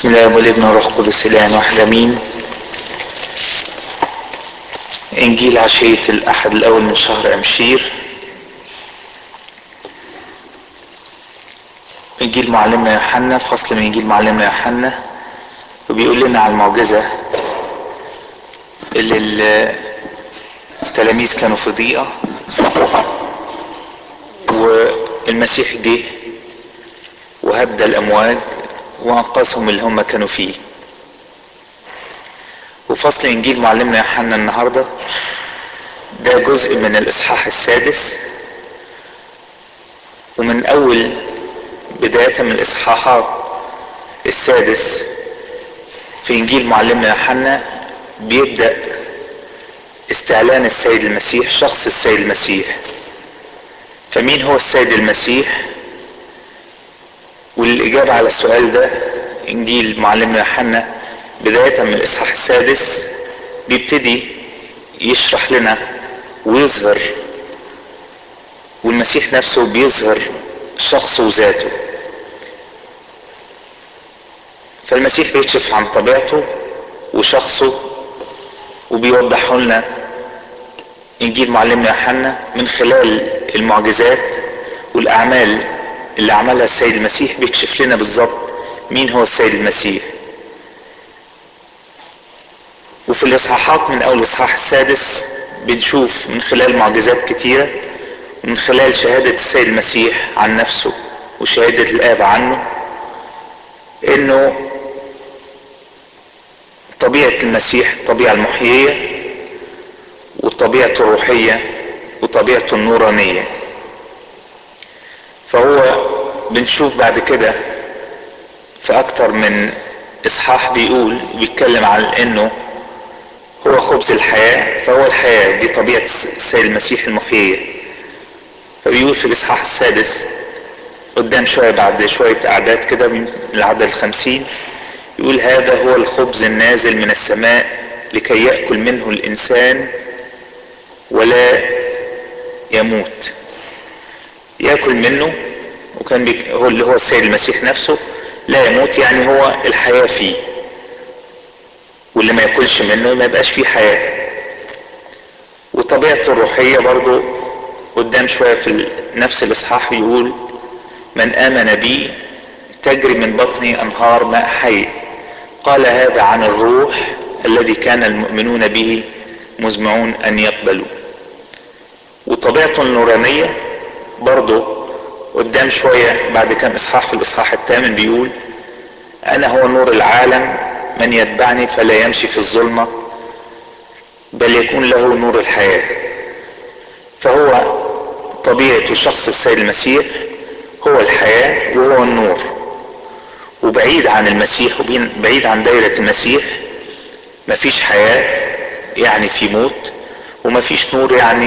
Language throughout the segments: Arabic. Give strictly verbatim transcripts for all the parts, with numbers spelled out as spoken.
بسم الله والابن والروح القدس الان واحد امين. انجيل عشية الاحد الاول من شهر امشير. انجيل معلمنا يوحنا، فصل من انجيل معلمنا يوحنا، وبيقول لنا على المعجزة اللي التلاميذ كانوا في ضيقة والمسيح جه وهدى الامواج وانقذهم اللي هم كانوا فيه. وفصل انجيل معلمنا يوحنا النهارده ده جزء من الاصحاح السادس، ومن اول بداية من الاصحاحات السادس في انجيل معلمنا يوحنا بيبدأ استعلان السيد المسيح، شخص السيد المسيح. فمين هو السيد المسيح؟ والاجابة على السؤال ده انجيل معلمنا يوحنا بداية من الاصحاح السادس بيبتدي يشرح لنا ويظهر، والمسيح نفسه بيظهر شخصه وذاته. فالمسيح بيكشف عن طبيعته وشخصه وبيوضحه لنا انجيل معلمنا يوحنا من خلال المعجزات والاعمال اللي عملها السيد المسيح. بيكشف لنا بالظبط مين هو السيد المسيح. وفي الاصحاحات من اول الاصحاح السادس بنشوف من خلال معجزات كتيرة، من خلال شهادة السيد المسيح عن نفسه وشهادة الآب عنه، انه طبيعة المسيح الطبيعة المحيية وطبيعته الروحية وطبيعته النورانية. فهو بنشوف بعد كده في اكتر من اصحاح بيقول بيتكلم عن انه هو خبز الحياة، فهو الحياة دي طبيعة السيد المسيح المحيية. فبيقول في الاصحاح السادس قدام شوية بعد شوية اعداد كده من العدد الخمسين يقول هذا هو الخبز النازل من السماء لكي يأكل منه الانسان ولا يموت. يأكل منه، وكان بيك هو اللي هو السيد المسيح نفسه، لا يموت يعني هو الحياة فيه، واللي ما يأكلش منه ما يبقاش فيه حياة. وطبيعته الروحية برضو قدام شوية في نفس الاصحاح يقول من آمن بي تجري من بطني انهار ماء حي. قال هذا عن الروح الذي كان المؤمنون به مزمعون ان يقبلوا. وطبيعته النورانية برضو قدام شوية بعد كام اصحاح في الاصحاح الثامن بيقول انا هو نور العالم، من يتبعني فلا يمشي في الظلمة بل يكون له نور الحياة. فهو طبيعة شخص السيد المسيح هو الحياة وهو النور، وبعيد عن المسيح وبعيد عن دائرة المسيح مفيش حياة، يعني في موت، ومفيش نور يعني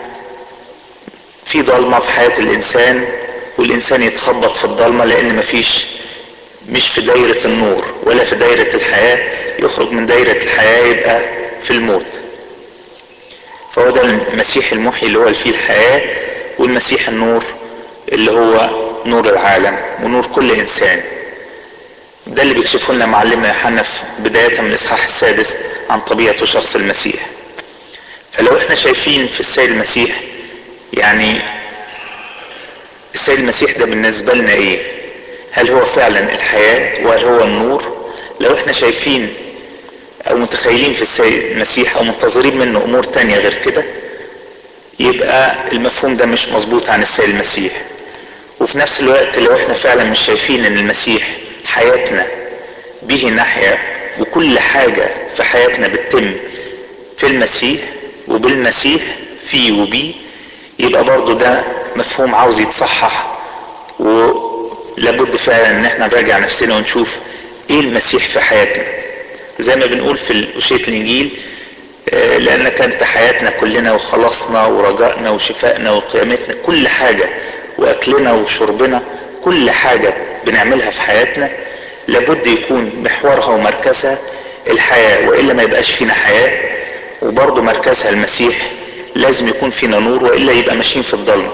في ضلمة في حياة الانسان، والانسان يتخبط في الضلمة لان مفيش مش في دائرة النور ولا في دائرة الحياة، يخرج من دائرة الحياة يبقى في الموت. فهو ده المسيح المحيي اللي هو فيه الحياة، والمسيح النور اللي هو نور العالم ونور كل انسان. ده اللي بيكشفه لنا معلمنا يوحنا في بداية من الاصحاح السادس عن طبيعة شخص المسيح. فلو احنا شايفين في السيد المسيح يعني السيد المسيح ده بالنسبة لنا ايه؟ هل هو فعلا الحياة وهل هو النور؟ لو احنا شايفين او متخيلين في السيد المسيح او منتظرين منه امور تانية غير كده يبقى المفهوم ده مش مظبوط عن السيد المسيح. وفي نفس الوقت لو احنا فعلا مش شايفين ان المسيح حياتنا به نحيا وكل حاجة في حياتنا بتتم في المسيح وبالمسيح فيه وبيه، يبقى برضو ده مفهوم عاوز يتصحح، ولابد فعلا ان احنا نراجع نفسنا ونشوف ايه المسيح في حياتنا. زي ما بنقول في أشية الانجيل لانك انت حياتنا كلنا وخلاصنا ورجائنا وشفائنا وقيامتنا، كل حاجة واكلنا وشربنا، كل حاجة بنعملها في حياتنا لابد يكون محورها ومركزها الحياة، وإلا ما يبقاش فينا حياة. وبرضو مركزها المسيح، لازم يكون فينا نور وإلا يبقى ماشيين في الضلمة.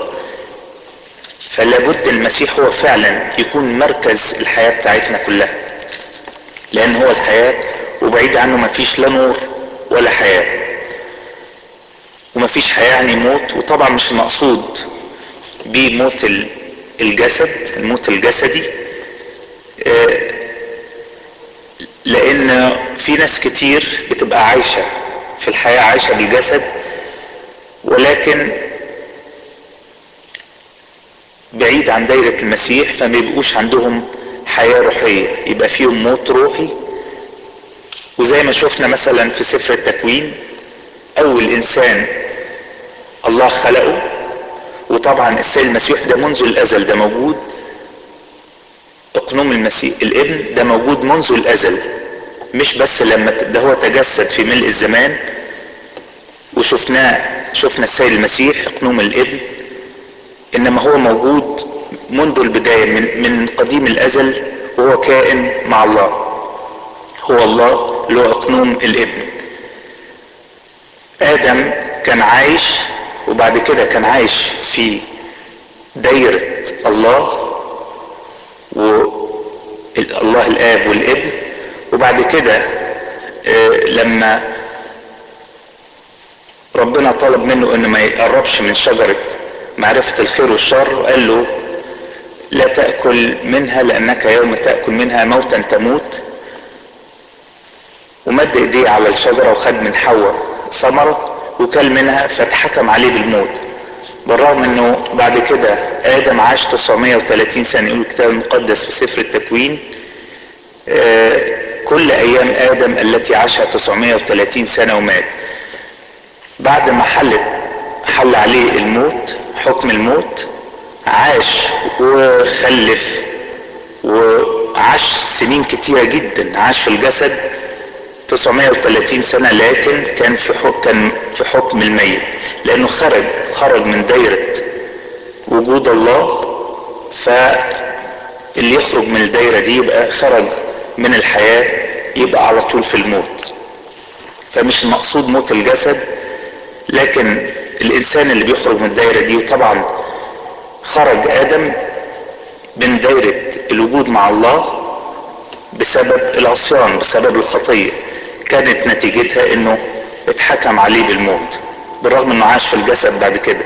فلابد المسيح هو فعلا يكون مركز الحياة بتاعتنا كلها. لان هو الحياة، وبعيد عنه مفيش لا نور ولا حياة. ومفيش حياة يعني موت، وطبعا مش المقصود بموت الجسد، الموت الجسدي، لان في ناس كتير بتبقى عايشة في الحياة، عايشة بالجسد، ولكن بعيد عن دايرة المسيح، فما يبقوش عندهم حياة روحية، يبقى فيهم موت روحي. وزي ما شفنا مثلا في سفر التكوين، اول انسان الله خلقه، وطبعا السيد المسيح ده منذ الازل ده موجود، اقنوم المسيح الابن ده موجود منذ الازل، مش بس لما ده هو تجسد في ملء الزمان وشفناه، شفنا السيد المسيح اقنوم الابن، انما هو موجود منذ البداية، من, من قديم الازل، وهو كائن مع الله، هو الله اللي هو اقنوم الابن. ادم كان عايش، وبعد كده كان عايش في دايرة الله والله الاب والابن، وبعد كده لما ربنا طلب منه انه ما يقربش من شجرة معرفة الخير والشر، وقال له لا تأكل منها لانك يوم تأكل منها موتا تموت، ومد ايديه على الشجرة وخد من حواء ثمرة وكل منها، فاتحكم عليه بالموت. بالرغم انه بعد كده ادم عاش تسعمائة وثلاثين سنة، يقول الكتاب المقدس في سفر التكوين كل ايام ادم التي عاشها تسعمائة وثلاثين سنة ومات. بعد ما حلت حل عليه الموت، حكم الموت، عاش وخلف وعاش سنين كتيرة جدا، عاش في الجسد تسعمائة وثلاثين سنة، لكن كان في حكم كان في حكم الميت، لانه خرج خرج من دايرة وجود الله. فاللي يخرج من الدايرة دي يبقى خرج من الحياة، يبقى على طول في الموت. فمش المقصود موت الجسد، لكن الانسان اللي بيخرج من الدايرة دي، وطبعا خرج ادم من دايرة الوجود مع الله بسبب العصيان، بسبب الخطية، كانت نتيجتها انه اتحكم عليه بالموت، بالرغم انه عاش في الجسد بعد كده.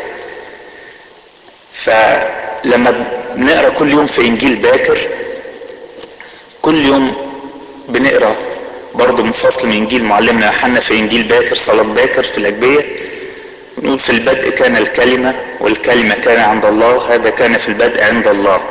فلما بنقرأ كل يوم في انجيل باكر، كل يوم بنقرأ برضو من فصل من انجيل معلمنا يوحنا في انجيل باكر، صلاة باكر في الاجبية، نقول في البدء كان الكلمة، والكلمة كان عند الله، هذا كان في البدء عند الله،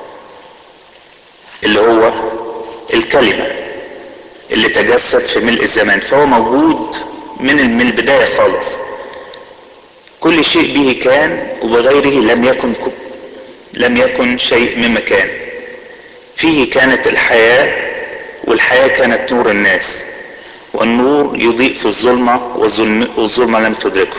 اللي هو الكلمة اللي تجسد في ملء الزمان. فهو موجود من من البداية خالص. كل شيء به كان، وبغيره لم يكن لم يكن شيء مما كان. فيه كانت الحياة، والحياة كانت نور الناس، والنور يضيء في الظلمة، والظلمة لم تدركه.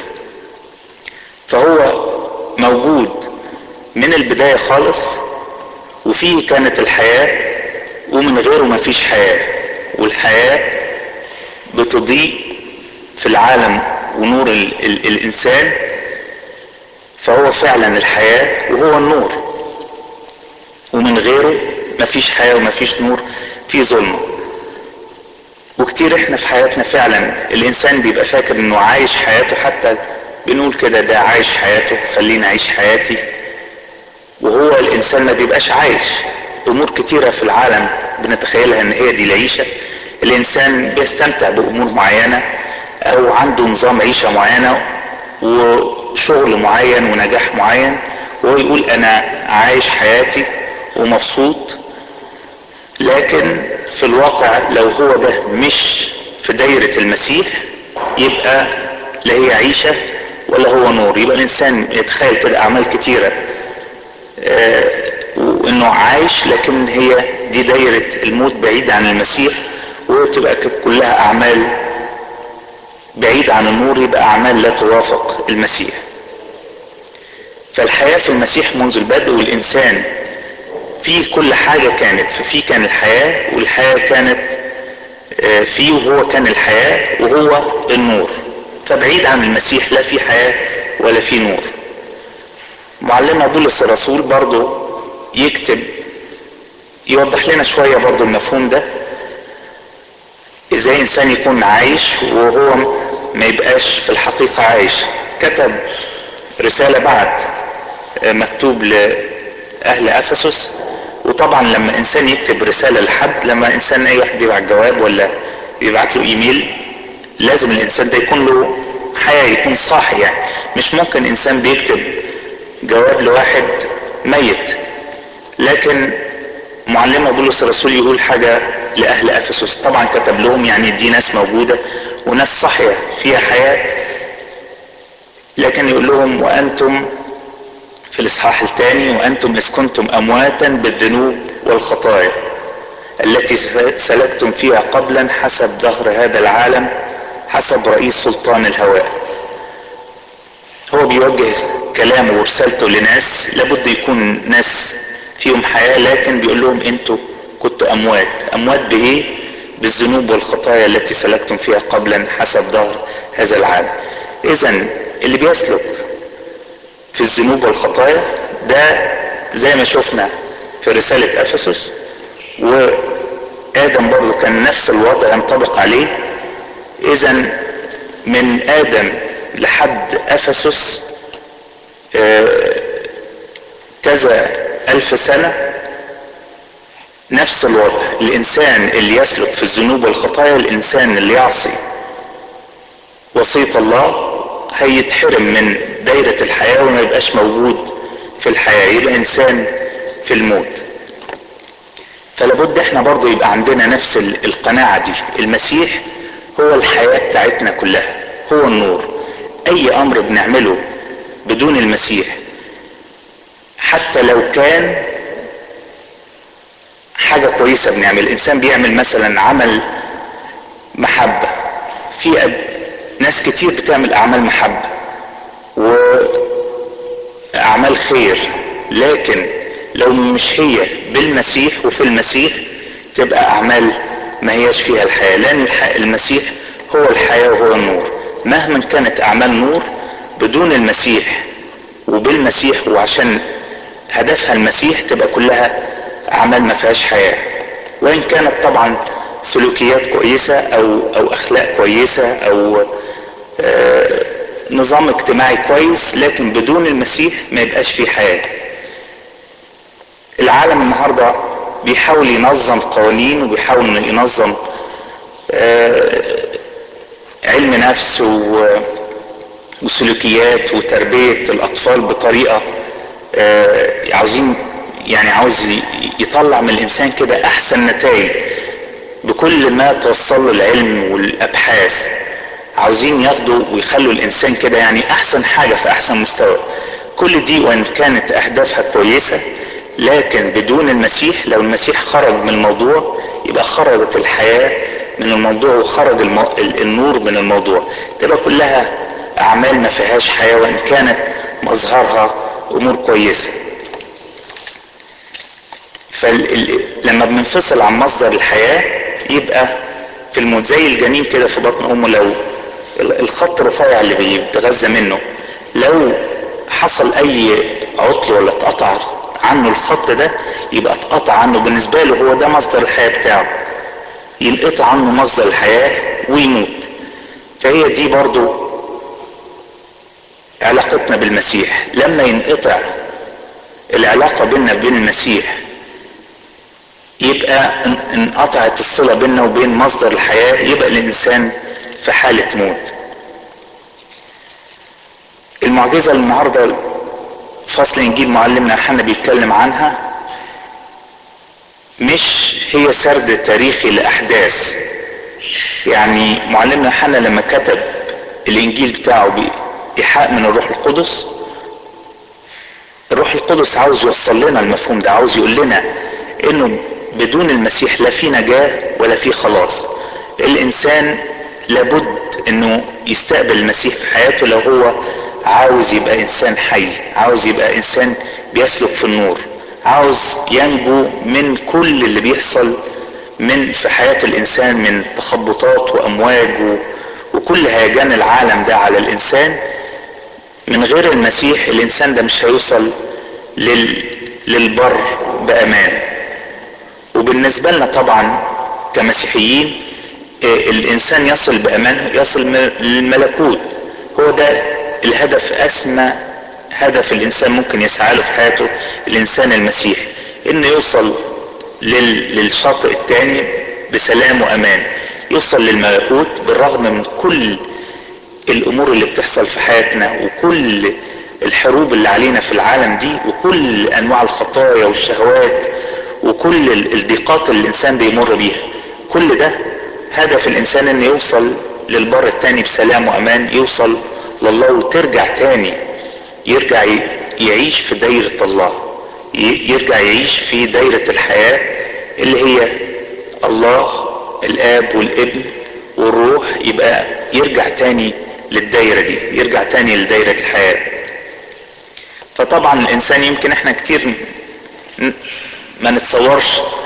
فهو موجود من البداية خالص، وفيه كانت الحياة، ومن غيره ما فيش حياة، والحياة بتضيء في العالم ونور ال ال الانسان. فهو فعلا الحياة وهو النور، ومن غيره ما فيش حياة وما فيش نور، في ظلمة. وكتير احنا في حياتنا فعلا الانسان بيبقى فاكر انه عايش حياته، حتى بنقول كده ده عايش حياته، خليني اعيش حياتي، وهو الانسان ما بيبقاش عايش. امور كتيرة في العالم بنتخيلها ان هي دي العيشة، الانسان بيستمتع بامور معينة، او عنده نظام عيشة معينة وشغل معين ونجاح معين، وهو يقول انا عايش حياتي ومبسوط. لكن في الواقع لو هو ده مش في دايرة المسيح، يبقى لا هي عيشة ولا هو نور. يبقى الانسان يتخيل كده اعمال كتيرة آه وانه عايش، لكن هي دي دايرة الموت بعيد عن المسيح، وتبقى كلها اعمال بعيد عن النور، يبقى اعمال لا توافق المسيح. فالحياة في المسيح منذ البدء، والانسان فيه كل حاجة كانت، ففيه كان الحياة، والحياة كانت فيه، وهو كان الحياة وهو النور. فبعيد عن المسيح لا في حياة ولا في نور. معلمنا بولس الرسول برضو يكتب يوضح لنا شوية برضو المفهوم ده، ازاي انسان يكون عايش وهو ما يبقاش في الحقيقة عايش. كتب رسالة بعد مكتوب لأهل أفسس. وطبعا لما انسان يكتب رسالة لحد، لما انسان اي واحد بيبعت جواب ولا بيبعت له ايميل، لازم الانسان ده يكون له حياة، يكون صاحي يعني. مش ممكن انسان بيكتب جواب لواحد ميت. لكن معلمنا بولس الرسول يقول حاجة لأهل أفسس، طبعا كتب لهم يعني دي ناس موجودة وناس صحية فيها حياة، لكن يقول لهم وأنتم في الإصحاح الثاني: وأنتم إذ كنتم أمواتا بالذنوب والخطايا التي سلكتم فيها قبلا حسب دهر هذا العالم، حسب رئيس سلطان الهواء. هو بيوجه كلامه ورسالته لناس لابد يكون ناس فيهم حياة، لكن بيقول لهم انتوا كنتوا اموات. اموات بايه؟ بالذنوب والخطايا التي سلكتم فيها قبلا حسب دهر هذا العالم. اذا اللي بيسلك في الذنوب والخطايا ده زي ما شفنا في رسالة افسس، وادم برضو كان نفس الوضع ينطبق عليه. اذا من ادم لحد افسس كذا الف سنة نفس الوضع. الانسان اللي يسلك في الذنوب والخطايا، الانسان اللي يعصي وصية الله، هيتحرم من دايرة الحياة وما يبقاش موجود في الحياة، يبقى انسان في الموت. فلابد احنا برضو يبقى عندنا نفس القناعة دي. المسيح هو الحياة بتاعتنا كلها، هو النور. اي امر بنعمله بدون المسيح، حتى لو كان حاجة كويسة بنعمل، الانسان بيعمل مثلا عمل محبة، في ناس كتير بتعمل اعمال محبة واعمال خير، لكن لو مش هي بالمسيح وفي المسيح تبقى اعمال ما هيش فيها الحياة، لان المسيح هو الحياة وهو النور. مهما كانت اعمال نور بدون المسيح وبالمسيح وعشان هدفها المسيح تبقى كلها اعمال ما فيهاش حياة. وان كانت طبعا سلوكيات كويسة او او اخلاق كويسة او آه نظام اجتماعي كويس، لكن بدون المسيح ما يبقاش فيه حياة. العالم النهاردة بيحاول ينظم قوانين وبيحاول ينظم آه علم نفس وسلوكيات وتربية الاطفال بطريقة آه عاوزين يعني عاوز يطلع من الانسان كده احسن نتائج بكل ما توصل له العلم والابحاث. عاوزين ياخدوا ويخلوا الانسان كده يعني احسن حاجة في احسن مستوى. كل دي وان كانت اهدافها كويسة، لكن بدون المسيح، لو المسيح خرج من الموضوع يبقى خرجت الحياة من الموضوع وخرج المو... النور من الموضوع، تبقى كلها اعمال ما فيهاش حياة وان كانت مظهرها امور كويسة. فلما بننفصل عن مصدر الحياة يبقى في الموت زي الجنين كده في بطن امه، لو الخط رفيع اللي بيتغذى منه لو حصل اي عطل ولا اتقطع عنه الخط ده يبقى اتقطع عنه، بالنسبة له هو ده مصدر الحياة بتاعه، ينقطع عنه مصدر الحياة ويموت. فهي دي برضو علاقتنا بالمسيح. لما ينقطع العلاقة بيننا وبين المسيح يبقى انقطعت الصلة بيننا وبين مصدر الحياة، يبقى الانسان في حالة موت. المعجزة اللي النهاردة فصل انجيل معلمنا يوحنا بيتكلم عنها مش هي سرد تاريخي لاحداث. يعني معلمنا يوحنا لما كتب الانجيل بتاعه بايحاء من الروح القدس، الروح القدس عاوز يوصل لنا المفهوم ده، عاوز يقول لنا انه بدون المسيح لا في نجاة ولا في خلاص. الانسان لابد انه يستقبل المسيح في حياته لو هو عاوز يبقى انسان حي، عاوز يبقى انسان بيسلك في النور، عاوز ينجو من كل اللي بيحصل من في حياة الانسان من تخبطات وامواج وكل هيجان العالم ده على الانسان. من غير المسيح الانسان ده مش هيوصل لل... للبر بامان. وبالنسبة لنا طبعا كمسيحيين الانسان يصل بامان، يصل للملكوت. هو ده الهدف، اسمى هدف الانسان ممكن يسعى له في حياته الانسان المسيحي، انه يوصل للشاطئ التاني بسلام وامان، يوصل للملكوت بالرغم من كل الامور اللي بتحصل في حياتنا وكل الحروب اللي علينا في العالم دي وكل انواع الخطايا والشهوات وكل الضيقات اللي الانسان بيمر بيها. كل ده هدف الانسان انه يوصل للبر التاني بسلام وامان، يوصل لله وترجع تاني، يرجع يعيش في دايرة الله، يرجع يعيش في دايرة الحياة اللي هي الله الاب والابن والروح، يبقى يرجع تاني للدايرة دي، يرجع تاني لدايرة الحياة. فطبعا الانسان يمكن احنا كتير ما نتصورش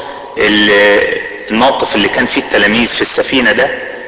الموقف اللي كان فيه التلاميذ في السفينة ده،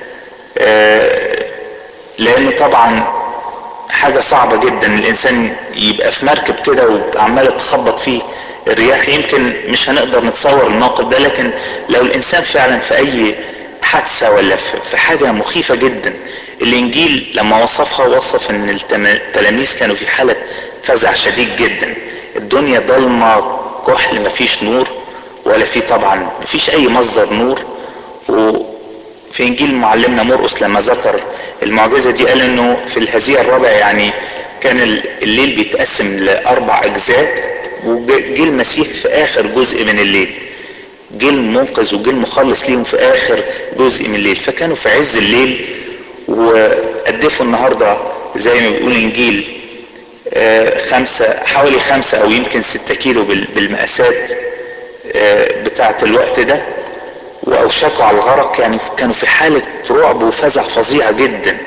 لانه طبعا حاجة صعبة جدا الانسان يبقى في مركب كده وعمالة تخبط فيه الرياح. يمكن مش هنقدر نتصور الموقف ده، لكن لو الانسان فعلا في اي حادثة ولا في حاجة مخيفة جدا، الانجيل لما وصفها وصف ان التلاميذ كانوا في حالة فزع شديد جدا، الدنيا ضلمة كحل، مفيش نور ولا في طبعا مفيش اي مصدر نور. وفي انجيل معلمنا مرقس لما ذكر المعجزة دي قال انه في الهزيع الرابع يعني كان الليل بيتقسم لاربع اجزاء، وجه المسيح في اخر جزء من الليل، جه المنقذ وجه المخلص ليهم في اخر جزء من الليل. فكانوا في عز الليل وقدفوا النهاردة زي ما بيقول الانجيل خمسة حوالي خمسة او يمكن ستة كيلو بالمقاسات بتاعة الوقت ده، واوشكوا على الغرق. يعني كانوا في حالة رعب وفزع فظيعة جدا،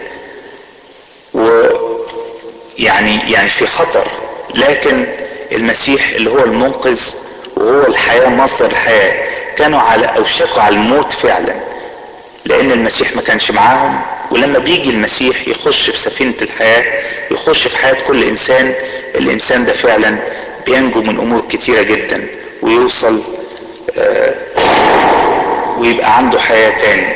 ويعني يعني في خطر. لكن المسيح اللي هو المنقذ وهو الحياة مصدر الحياة كانوا على اوشكوا على الموت فعلا، لان المسيح ما كانش معاهم. ولما بيجي المسيح يخش في سفينة الحياة، يخش في حياة كل انسان، الانسان ده فعلا بينجو من امور كتيرة جدا ويوصل آه ويبقى عنده حياة تاني.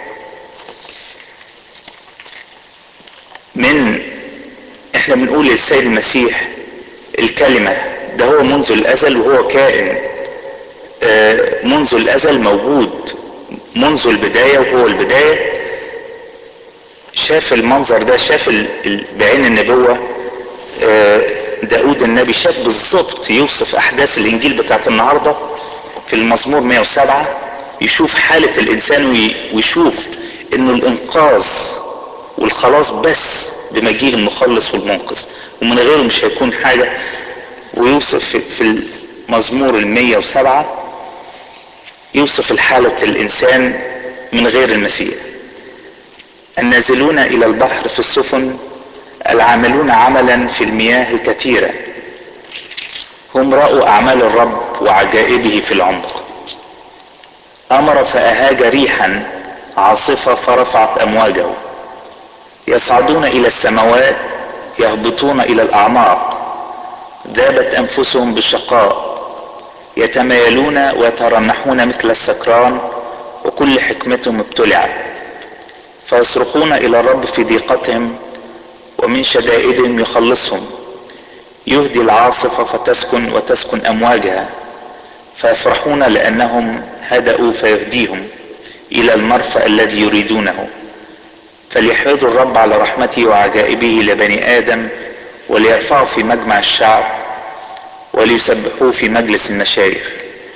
من احنا بنقول للسيد المسيح الكلمة ده هو منذ الازل، وهو كائن آه منذ الازل موجود منذ البداية، وهو البداية. شاف المنظر ده، شاف بعين النبوة. داود النبي شاف بالظبط، يوصف احداث الانجيل بتاعت النهاردة في المزمور مئة وسبعة، يشوف حالة الانسان ويشوف انه الانقاذ والخلاص بس بمجيء المخلص والمنقذ، ومن غيره مش هيكون حاجة. ويوصف في المزمور المئة وسبعة يوصف الحالة الانسان من غير المسيح: النازلون الى البحر في السفن، العاملون عملا في المياه الكثيرة، هم رأوا اعمال الرب وعجائبه في العمق. امر فاهاج ريحا عاصفة فرفعت امواجه، يصعدون الى السماوات يهبطون الى الاعماق، ذابت انفسهم بالشقاء، يتمايلون ويترنحون مثل السكران، وكل حكمتهم ابتلعت. فيصرخون الى الرب في ضيقتهم، ومن شدائدهم يخلصهم. يهدي العاصفة فتسكن وتسكن امواجها، فيفرحون لانهم هدأوا فيهديهم الى المرفأ الذي يريدونه. فليحمدوا الرب على رحمته وعجائبه لبني ادم، وليرفعوا في مجمع الشعب، وليسبحوه في مجلس المشايخ.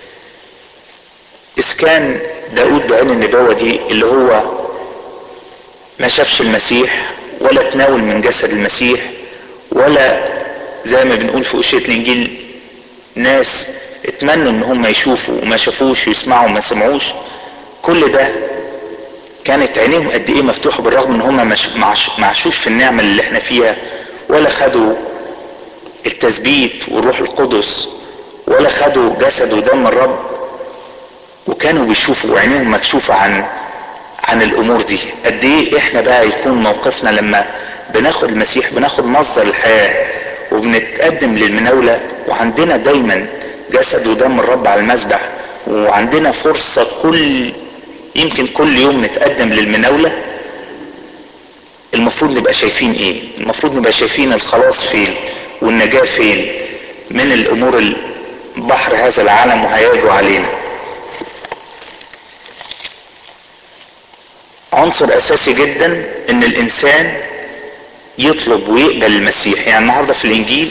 إذ كان داود بعين النبوة دي اللي هو ما شافش المسيح ولا تناول من جسد المسيح، ولا زي ما بنقول في أشية الإنجيل ناس اتمنوا ان هم يشوفوا وما شافوش، ويسمعوا وما سمعوش، كل ده كانت عينيهم قد ايه مفتوحة، بالرغم ان هم ما عاشوش في النعمة اللي احنا فيها، ولا خدوا التثبيت والروح القدس، ولا خدوا جسد ودم الرب، وكانوا بيشوفوا وعينيهم مكشوفة عن عن الامور دي. قد ايه احنا بقى يكون موقفنا لما بناخد المسيح، بناخد مصدر الحياة وبنتقدم للمناولة، وعندنا دايما جسد ودم الرب على المذبح، وعندنا فرصة كل يمكن كل يوم نتقدم للمناولة المفروض نبقى شايفين ايه؟ المفروض نبقى شايفين الخلاص فين والنجاة فين من الامور بحر هذا العالم وهيجوا علينا. عنصر اساسي جدا ان الانسان يطلب ويقبل المسيح. يعني النهارده في الانجيل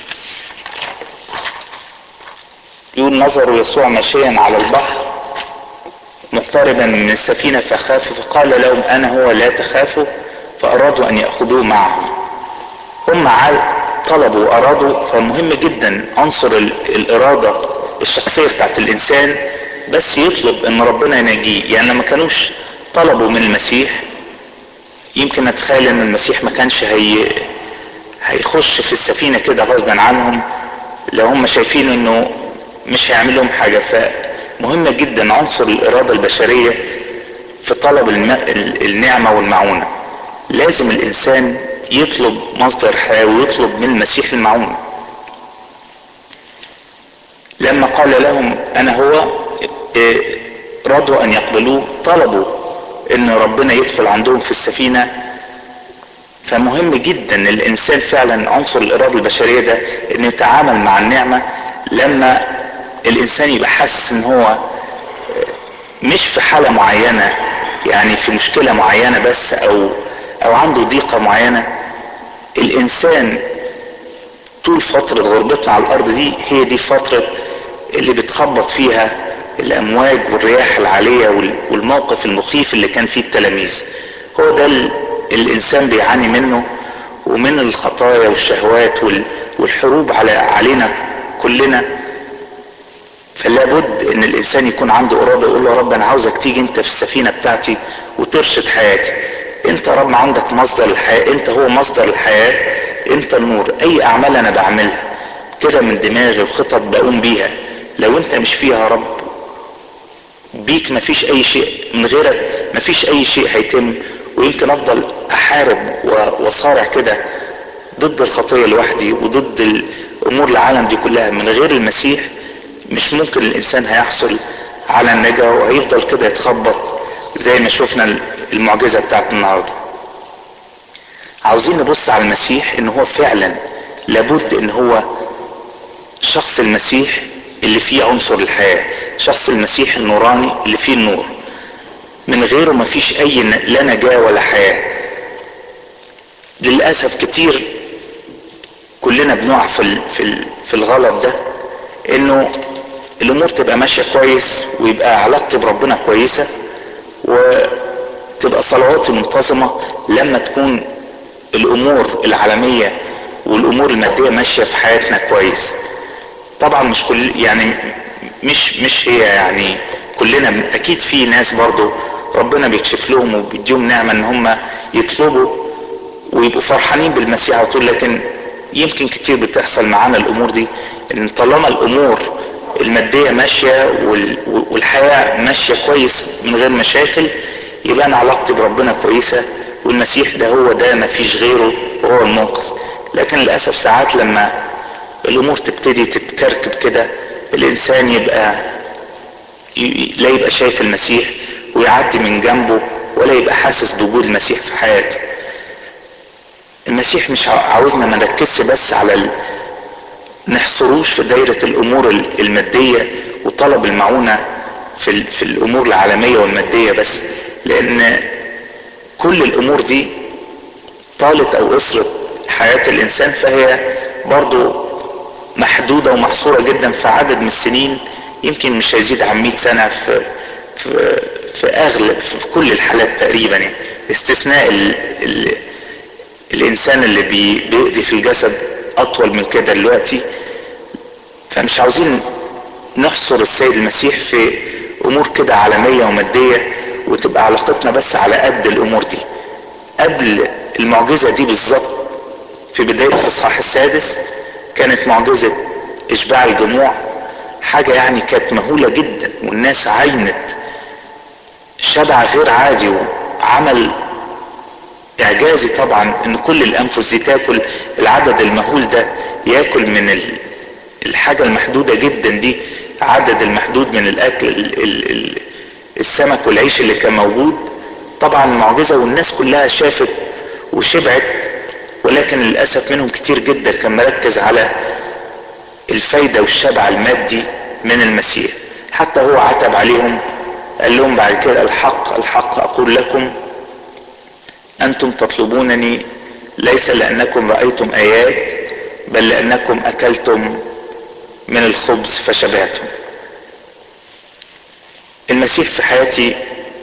يقول نظروا يسوع ماشيا على البحر مقتربا من السفينة فخافوا فقال لهم انا هو لا تخافوا، فارادوا ان يأخذوه معهم. هم طلبوا وارادوا. فمهم جدا عنصر الارادة الشخصية بتاعت الانسان بس يطلب ان ربنا ينجيه. يعني لما كانوش طلبوا من المسيح يمكن اتخيل ان المسيح ما كانش هي هيخش في السفينة كده غصبا عنهم لو هم شايفين انه مش هيعمل لهم حاجة. فمهم جدا عنصر الارادة البشرية في طلب النعمة والمعونة. لازم الانسان يطلب مصدر حياة ويطلب من المسيح المعونة. لما قال لهم انا هو رضوا ان يقبلوه، طلبوا ان ربنا يدخل عندهم في السفينة. فمهم جدا الانسان فعلا عنصر الارادة البشرية ده انه يتعامل مع النعمة. لما الانسان يبقى حاسس ان هو مش في حالة معينة، يعني في مشكلة معينة بس او او عنده ضيقة معينة. الانسان طول فترة غربتنا على الارض دي هي دي فترة اللي بتخبط فيها الامواج والرياح العالية والموقف المخيف اللي كان فيه التلاميذ. هو ده الانسان بيعاني منه ومن الخطايا والشهوات والحروب على علينا كلنا. فلا بد ان الانسان يكون عنده اراده يقول له يا رب انا عاوزك تيجي انت في السفينه بتاعتي وترشد حياتي. انت يا رب عندك مصدر الحياه، انت هو مصدر الحياه، انت النور. اي اعمال انا بعملها كده من دماغي وخطط بقوم بيها لو انت مش فيها يا رب بيك مفيش اي شيء، من غيرك مفيش اي شيء هيتم. ويمكن افضل احارب واصارع كده ضد الخطيه لوحدي وضد الامور العالم دي كلها. من غير المسيح مش ممكن الانسان هيحصل على النجاة وهيفضل كده يتخبط زي ما شفنا المعجزة بتاعت النهاردة. عاوزين نبص على المسيح ان هو فعلا لابد ان هو شخص المسيح اللي فيه عنصر الحياة، شخص المسيح النوراني اللي فيه النور. من غيره مفيش اي لا نجاة ولا حياة. للأسف كتير كلنا بنقع في في الغلط ده، انه الامور تبقى ماشية كويس ويبقى علاقتي بربنا كويسة وتبقى صلواتي منتظمة لما تكون الامور العالمية والامور المادية ماشية في حياتنا كويس. طبعا مش كل يعني مش مش هي يعني كلنا، اكيد في ناس برضو ربنا بيكشف لهم وبيديهم نعمة ان هم يطلبوا ويبقوا فرحانين بالمسيح على طول. لكن يمكن كتير بتحصل معانا الامور دي ان طالما الامور المادية ماشية والحياة ماشية كويس من غير مشاكل يبقى انا علاقتي بربنا كويسة والمسيح ده هو ده مفيش غيره وهو المنقذ. لكن للأسف ساعات لما الامور تبتدي تتكركب كده الانسان يبقى لا يبقى شايف المسيح ويعدي من جنبه ولا يبقى حاسس بوجود المسيح في حياته. المسيح مش عاوزنا ما نركزش بس على ال... نحصروش في دايرة الامور المادية وطلب المعونة في, ال... في الامور العالمية والمادية بس، لان كل الامور دي طالت او قصرت حياة الانسان فهي برضو محدودة ومحصورة جدا في عدد من السنين. يمكن مش هيزيد عن مئة سنة في في في اغلب في كل الحالات تقريبا، يعني استثناء ال ال الانسان اللي بي بيقضي في الجسد اطول من كده دلوقتي. فمش عاوزين نحصر السيد المسيح في امور كده عالمية ومادية وتبقى علاقتنا بس على قد الامور دي. قبل المعجزة دي بالظبط في بداية الاصحاح السادس كانت معجزة اشباع الجموع، حاجة يعني كانت مهولة جدا والناس عينت شبع غير عادي وعمل اعجازي طبعا ان كل الانفس دي تاكل. العدد المهول ده ياكل من الحاجة المحدودة جدا دي، عدد المحدود من الاكل السمك والعيش اللي كان موجود، طبعا معجزة والناس كلها شافت وشبعت، ولكن للأسف منهم كتير جدا كان مركز على الفايدة والشبع المادي من المسيح. حتى هو عتب عليهم، قال لهم بعد كده: الحق الحق أقول لكم أنتم تطلبونني ليس لأنكم رأيتم آيات، بل لأنكم أكلتم من الخبز فشبعتم. المسيح في حياتي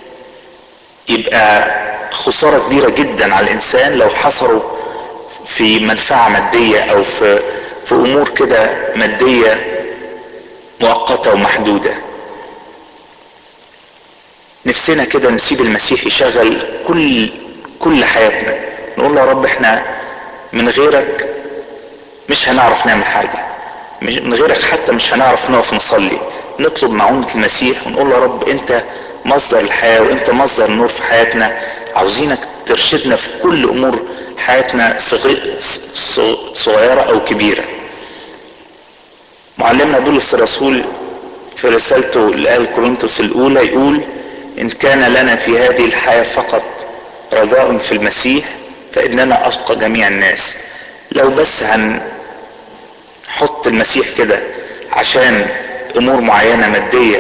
يبقى خسارة كبيرة جدا على الإنسان لو حصره في منفعة مادية أو في في أمور كده مادية مؤقتة ومحدودة. نفسنا كده نسيب المسيح يشغل كل كل حياتنا، نقول له: يا رب احنا من غيرك مش هنعرف نعمل حاجة، من غيرك حتى مش هنعرف نقف نصلي. نطلب معونة المسيح ونقول له: يا رب انت مصدر الحياة وانت مصدر النور في حياتنا، عاوزينك ترشدنا في كل امور حياتنا صغيرة او كبيرة. معلمنا بولس الرسول في رسالته لآل كورنثوس الاولى يقول: ان كان لنا في هذه الحياة فقط رجاء في المسيح فإننا أشقى جميع الناس. لو بس هنحط المسيح كده عشان امور معينة مادية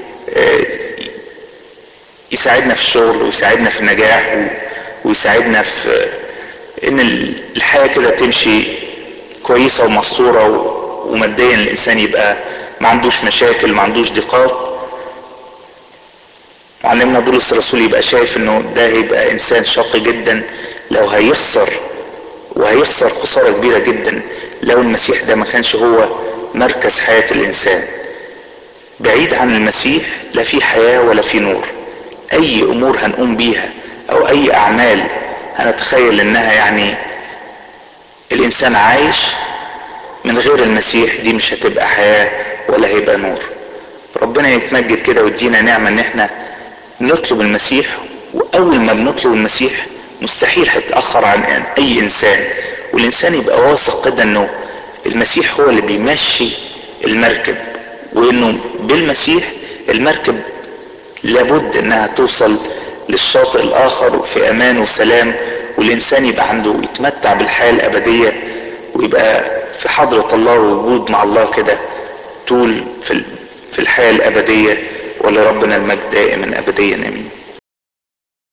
يساعدنا في الشغل ويساعدنا في النجاح ويساعدنا في ان الحياة كده تمشي كويسة ومستورة وماديا الانسان يبقى ما عندوش مشاكل ما عندوش ضيقات، معلمنا بولس الرسول يبقى شايف انه ده هيبقى انسان شقي جدا لو هيخسر، وهيخسر خسارة كبيرة جدا لو المسيح ده ما كانش هو مركز حياة الانسان. بعيد عن المسيح لا في حياة ولا في نور. اي امور هنقوم بيها او اي اعمال هنتخيل انها يعني الانسان عايش من غير المسيح، دي مش هتبقى حياة ولا هيبقى نور. ربنا يتمجد كده ويدينا نعمة ان احنا نطلب المسيح، واول ما بنطلب المسيح مستحيل هيتأخر عن اي انسان، والانسان يبقى واثق كده انه المسيح هو اللي بيمشي المركب، وانه بالمسيح المركب لابد انها توصل للشاطئ الاخر في امان وسلام، والانسان يبقى عنده يتمتع بالحياة الابدية ويبقى في حضرة الله ووجود مع الله كده طول في في الحياة الابدية. ولربنا المجد دائما ابديا امين.